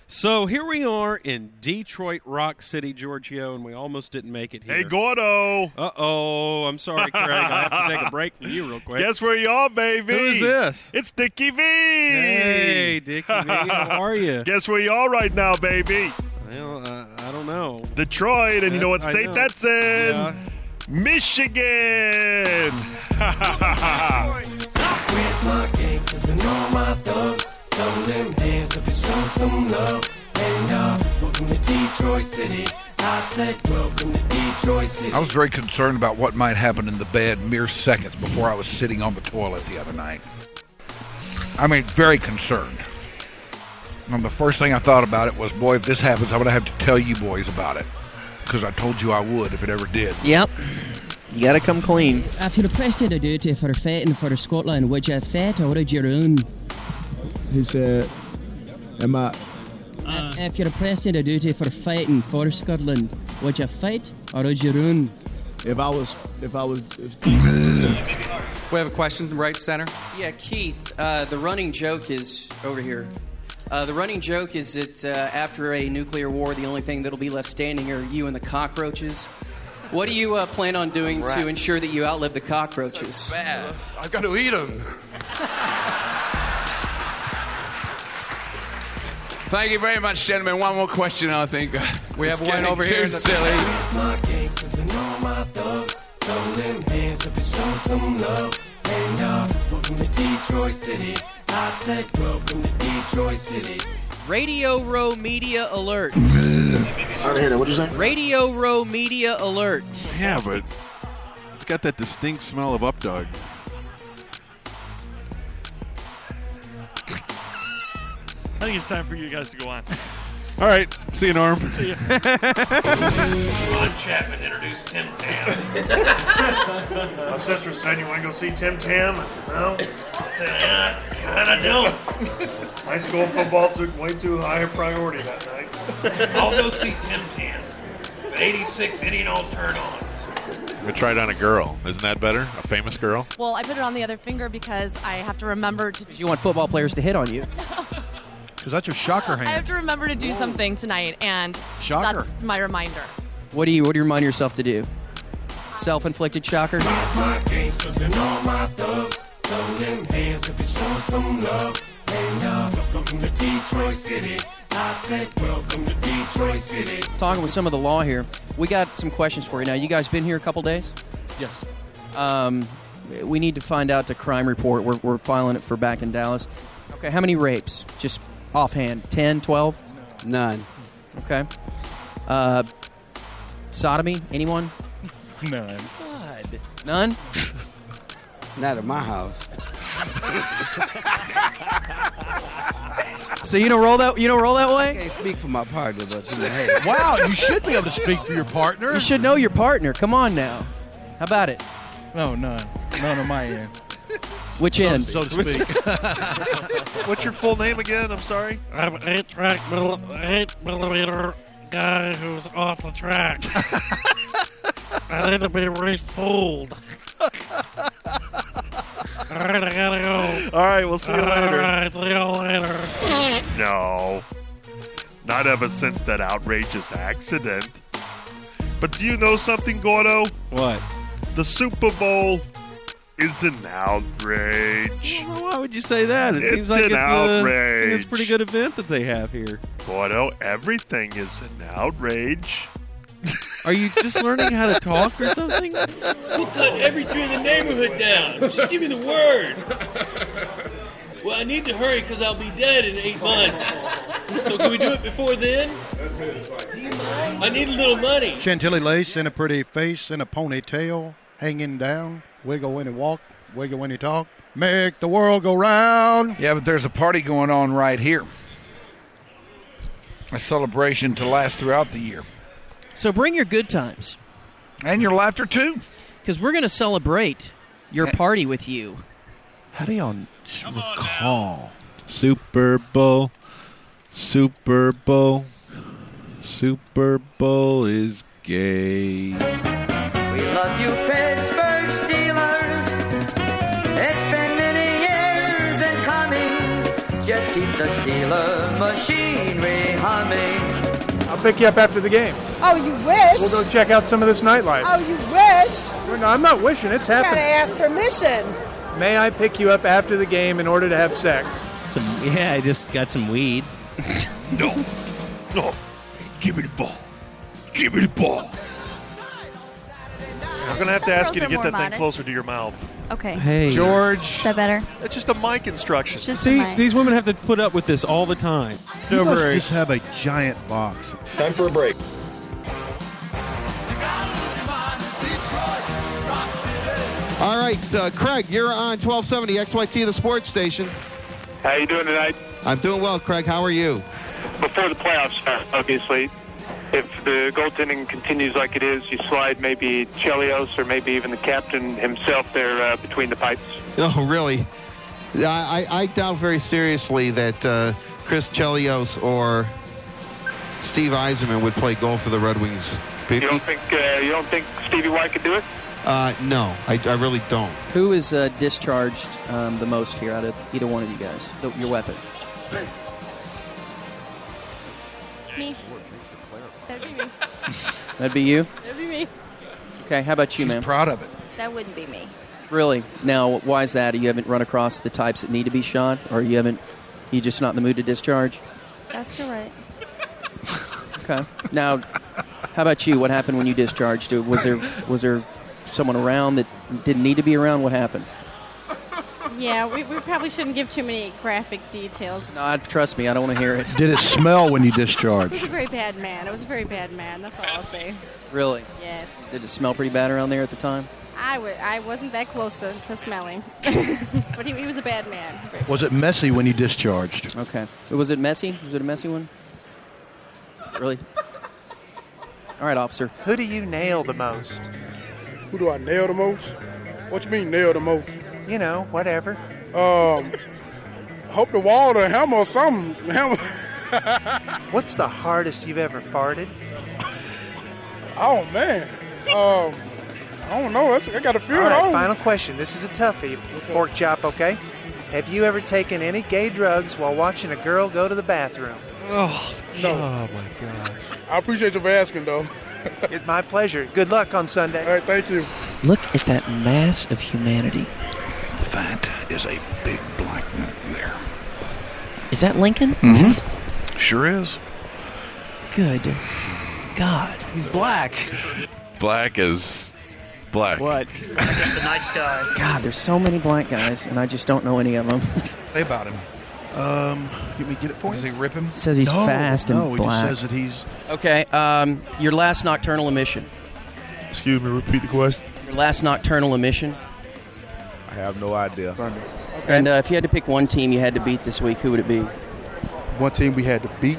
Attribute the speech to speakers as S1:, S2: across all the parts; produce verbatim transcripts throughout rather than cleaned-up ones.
S1: So here we are in Detroit Rock City, Giorgio, and we almost didn't make it here.
S2: Hey, Gordo.
S1: Uh-oh. I'm sorry, Craig. I have to take a break from you real quick.
S2: Guess where you are, baby?
S1: Who's this?
S2: It's Dickie V.
S1: Hey, Dickie V. How are you?
S2: Guess where you are right now, baby?
S1: Well, uh, I don't know.
S2: Detroit, and you know what
S1: I
S2: state
S1: know.
S2: that's in?
S1: Yeah.
S2: Michigan.
S3: Where's my gangsters and all my thugs? Throw them hands up and show some love. And uh, welcome to Detroit City. I said welcome to Detroit City.
S4: I was very concerned about what might happen in the bed mere seconds before I was sitting on the toilet the other night. I mean, very concerned. And the first thing I thought about it was, boy, if this happens, I'm going to have to tell you boys about it. Because I told you I would if it ever did.
S5: Yep. You got to come clean.
S6: If you're requested a duty for fighting for Scotland, would you fight or would you run?
S7: He said, am I...
S6: Uh, if you're requested a duty for fighting for Scotland, would you fight or would you run?
S7: If I was... If I was... If...
S8: We have a question right center.
S5: Yeah, Keith, uh, the running joke is over here. Uh, the running joke is that uh, after a nuclear war, the only thing that'll be left standing are you and the cockroaches. What do you uh, plan on doing
S8: Rat.
S5: to ensure that you outlive the cockroaches?
S8: So bad.
S3: I've got to eat them.
S8: Thank you very much, gentlemen. One more question, I think. We have
S3: It's
S8: one
S3: getting
S8: over
S3: too
S8: here.
S3: silly. Where's my gangsters and all my thugs? Throw them hands up and show some love. And uh, welcome to Detroit City. I said welcome to Detroit City.
S5: Radio Row Media Alert.
S7: I didn't hear that. What'd you say?
S5: Radio Row Media Alert.
S9: Yeah, but it's got that distinct smell of Updog.
S2: I think it's time for you guys to go on.
S9: All right. See you, Norm.
S2: See you.
S10: Ron Chapman introduced Tim Tam.
S2: My sister said, you want to go see Tim Tam? I said, no.
S10: I said, I kind of don't.
S2: High school football took way too high a priority that night.
S10: I'll go see Tim Tam. eighty-six hitting all turn-ons.
S9: We tried on a girl. Isn't that better? A famous girl?
S11: Well, I put it on the other finger because I have to remember to...
S5: You want football players to hit on you.
S12: Because that's your shocker
S11: I have
S12: hand.
S11: to remember to do something tonight, and
S12: Shocker.
S11: that's my reminder.
S5: What do you What do you remind yourself to do? Self-inflicted shocker?
S3: Where's my gangsters and all my thugs? Throw them hands up and show some love. And uh, welcome to Detroit City. I said welcome to Detroit City.
S5: Talking with some of the law here. We got some questions for you. Now, you guys been here a couple days?
S7: Yes.
S5: Um, we need to find out the crime report. We're, we're filing it for back in Dallas. Okay, how many rapes? Just offhand. ten, twelve?
S8: None.
S5: Okay. Uh, sodomy? Anyone?
S7: None.
S5: God. None?
S8: Not at my house.
S5: So you don't roll that you don't roll that
S8: I
S5: way?
S8: can't speak for my partner, but you know, hey.
S12: Wow, you should be able to speak for your partner.
S5: You should know your partner. Come on now. How about it?
S7: No, none. None on my end.
S5: Which end?
S12: So to speak.
S2: What's your full name again? I'm sorry.
S10: I'm an eight-track, mill- eight millimeter guy who's off the track. I need to be respooled. All right, I gotta go.
S2: All right, we'll see you
S10: All
S2: later.
S10: right, see you later.
S2: No, not ever since that outrageous accident. But do you know something, Gordo?
S1: What?
S2: The Super Bowl is an outrage.
S1: Well, why would you say that? It
S2: It's
S1: seems like
S2: an
S1: it's a,
S2: outrage.
S1: seems it's a pretty good event that they have here.
S2: Gordo, everything is an outrage.
S1: Are you just learning how to talk or something?
S10: We'll cut every tree in the neighborhood down. Just give me the word. Well, I need to hurry because I'll be dead in eight months. So can we do it before then? I need a little money.
S12: Chantilly lace and a pretty face and a ponytail hanging down. Wiggle when you walk, wiggle when you talk. Make the world go round.
S4: Yeah, but there's a party going on right here. A celebration to last throughout the year.
S5: So bring your good times.
S4: And your laughter, too.
S5: Because we're going to celebrate your party with you.
S12: How do y'all recall?
S9: Super Bowl. Super Bowl. Super Bowl is gay.
S3: We love you, Pittsburgh Steelers. It's been many years in coming. Just keep the Steeler machinery
S13: I'll pick you up after the game.
S14: Oh, you wish?
S13: We'll go check out some of this nightlife.
S14: Oh, you wish?
S13: No, I'm not wishing. It's
S14: You gotta
S13: happening.
S14: ask permission.
S13: May I pick you up after the game in order to have sex?
S15: Some, yeah, I just got some weed.
S2: No. No. Give me the ball. Give me the ball. I'm going to have to ask you to
S16: Girls are
S2: get
S16: more
S2: that thing
S16: modest.
S2: closer to your mouth.
S16: Okay.
S1: Hey.
S2: George.
S16: Is that better?
S2: That's just a mic instruction.
S16: Just
S1: See,
S16: a mic.
S1: these women have to put up with this all the time.
S17: You
S1: Over
S17: must
S1: a-
S17: just have a giant box.
S18: Time for a break.
S19: All right, uh, Craig, you're on twelve seventy X Y T, the sports station.
S20: How you doing tonight?
S19: I'm doing well, Craig. How are you?
S20: Before the playoffs start, obviously, if the goaltending continues like it is, you slide maybe Chelios or maybe even the captain himself there uh, between the pipes.
S19: Oh, really? I, I, I doubt very seriously that uh, Chris Chelios or Steve Yzerman would play goal for the Red Wings.
S20: You don't think uh, you don't think Stevie White could do it?
S19: Uh, no, I, I really don't.
S5: Who is uh, discharged um, the most here out of either one of you guys? The, your weapon.
S16: Me. That'd be me.
S5: That'd be you?
S16: That'd be me.
S5: Okay, how about you,
S4: She's
S5: ma'am?
S4: proud of it.
S16: That wouldn't be me.
S5: Really? Now, why is that? You haven't run across the types that need to be shot, or you haven't? You just not in the mood to discharge?
S16: That's correct.
S5: Okay. Now, how about you? What happened when you discharged? Was there was there someone around that didn't need to be around? What happened?
S16: Yeah, we, we probably shouldn't give too many graphic details.
S5: No, trust me, I don't want to hear it.
S17: Did it smell when you
S16: It was
S17: discharged?
S16: a very bad man. It was a very bad man. That's all I'll say.
S5: Really?
S16: Yes.
S5: Did it smell pretty bad around there at the time?
S16: I, w- I wasn't that close to, to smelling. But he, he was a bad man.
S17: Was it messy when you discharged?
S5: Okay. Was it messy? Was it a messy one? Really? All right, officer.
S13: Who do you nail the most?
S21: Who do I nail the most? What you mean nail the most?
S13: You know, whatever.
S21: Um, hope the wall, the hammer, or something. Hammer.
S13: What's the hardest you've ever farted?
S21: Oh man. Um, I don't know. That's, I got to feel
S13: All
S21: it
S13: right,
S21: on.
S13: final question. This is a toughie. Pork chop, okay? Have you ever taken any gay drugs while watching a girl go to the bathroom?
S1: Oh,
S21: No.
S1: oh my God.
S21: I appreciate you for asking, though.
S13: It's my pleasure. Good luck on Sunday.
S21: All right, thank you.
S5: Look at that mass of humanity.
S4: That is a big black man there.
S5: Is that Lincoln?
S4: Mm-hmm. Sure is.
S5: Good God.
S19: He's black.
S9: Black is black.
S5: What?
S22: The night sky.
S5: God, there's so many black guys, and I just don't know any of them.
S4: Say about him.
S17: Um, let me get it for
S4: Does
S17: you.
S4: he rip him?
S5: Says he's
S17: no,
S5: fast and
S17: no, he
S5: black.
S17: just says that he's.
S5: Okay, um, your last nocturnal emission.
S23: Excuse me, repeat the question.
S5: Your last nocturnal emission.
S23: I have no idea.
S5: And uh, if you had to pick one team you had to beat this week, who would it be?
S23: One team we had to beat.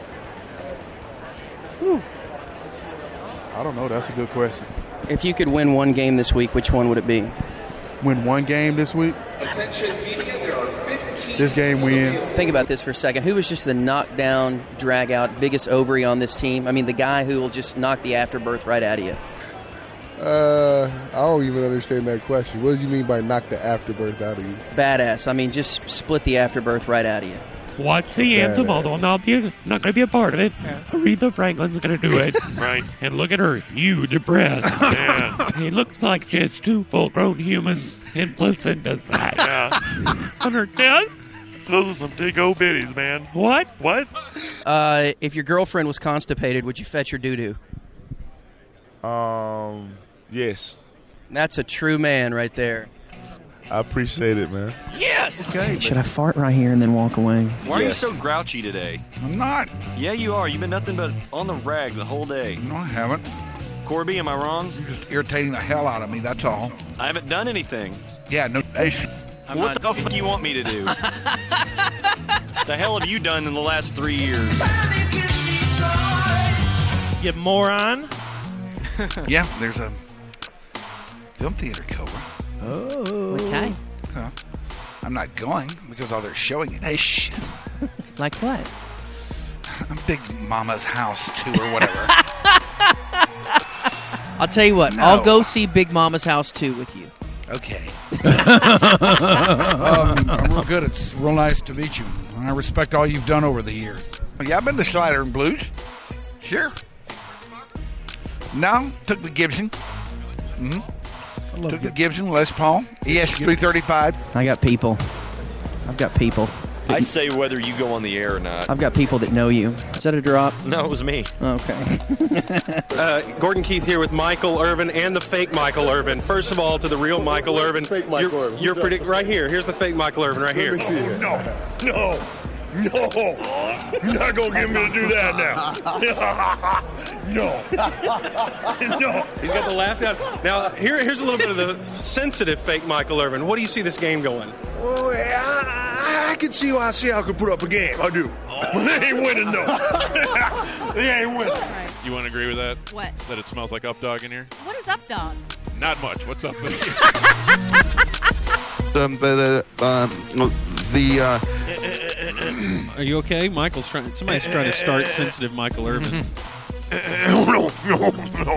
S23: Whew. I don't know. That's a good question.
S5: If you could win one game this week, which one would it be?
S23: Win one game this week.
S24: Attention media, there are fifteen.
S23: This game win.
S5: Think about this for a second. Who was just the knockdown, drag-out, biggest ovary on this team? I mean, the guy who will just knock the afterbirth right out of you.
S23: Uh, I don't even understand that question. What do you mean by knock the afterbirth out of you?
S5: Badass. I mean, just split the afterbirth right out of you.
S25: Watch the anthem, although I'm not, be, not going to be a part of it. Aretha Franklin's going to do it.
S2: Right.
S25: And look at her, you depressed.
S2: Yeah.
S25: It looks like she has two full-grown humans in placenta sac.
S2: Yeah.
S25: On her chest.
S2: Those are some big old bitties, man.
S25: What?
S2: What?
S5: Uh, if your girlfriend was constipated, would you fetch her doo-doo?
S23: Um, yes.
S5: That's a true man right there.
S23: I appreciate it, man.
S25: Yes!
S5: Okay, should I fart right here and then walk away?
S26: Why are you so grouchy today?
S4: I'm not.
S26: Yeah, you are. You've been nothing but on the rag the whole day.
S4: No, I haven't.
S26: Corby, am I wrong?
S4: You're just irritating the hell out of me, that's all.
S26: I haven't done anything.
S4: Yeah, no nation.
S26: I'm what the fuck do you want me to do? The hell have you done in the last three years?
S25: You moron.
S4: Yeah, there's a film theater, Cobra.
S5: Oh. What time?
S4: Huh. I'm not going because all they're showing it. Hey, shit.
S5: Like what?
S4: Big Mama's House two or whatever.
S5: I'll tell you what.
S4: No.
S5: I'll go see Big Mama's House two with you.
S4: Okay. um, I'm real good. It's real nice to meet you. I respect all you've done over the years. Yeah, I've been to Slider and Blues. Sure. No, took the Gibson. Mm-hmm. Took the Gibson Les Paul E S three thirty-five.
S5: I got people. I've got people.
S26: I say whether you go on the air or not.
S5: I've got people that know you. Is that a drop?
S26: No, it was me.
S5: Okay.
S1: uh, Gordon Keith here with Michael Irvin and the fake Michael Irvin. First of all, to the real Michael Irvin.
S23: Fake Michael
S1: you're,
S23: Irvin.
S1: You're predict right here. Here's the fake Michael Irvin right here.
S23: Let me see it.
S2: No, no, no. You're not going to get me to do that now. No. No.
S1: He's got the laugh down. Now, here, here's a little bit of the sensitive fake Michael Irvin. What do you see this game going?
S2: Well, I, I can see how Seattle could put up a game. I do. But they ain't winning, no. They ain't winning.
S6: You want to agree with that?
S7: What?
S6: That it smells like Updog in here?
S7: What is up, dog?
S6: Not much. What's up with you?
S19: um, the uh, the uh,
S1: Are you okay? Michael's trying. Somebody's trying to start sensitive Michael Irvin.
S2: No, no, no, no,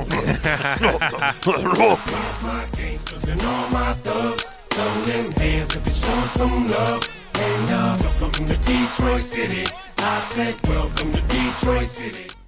S2: no.
S3: My gangsters and all my thugs, throw them hands if you show some love. And uh, welcome to Detroit City. I said, welcome to Detroit City.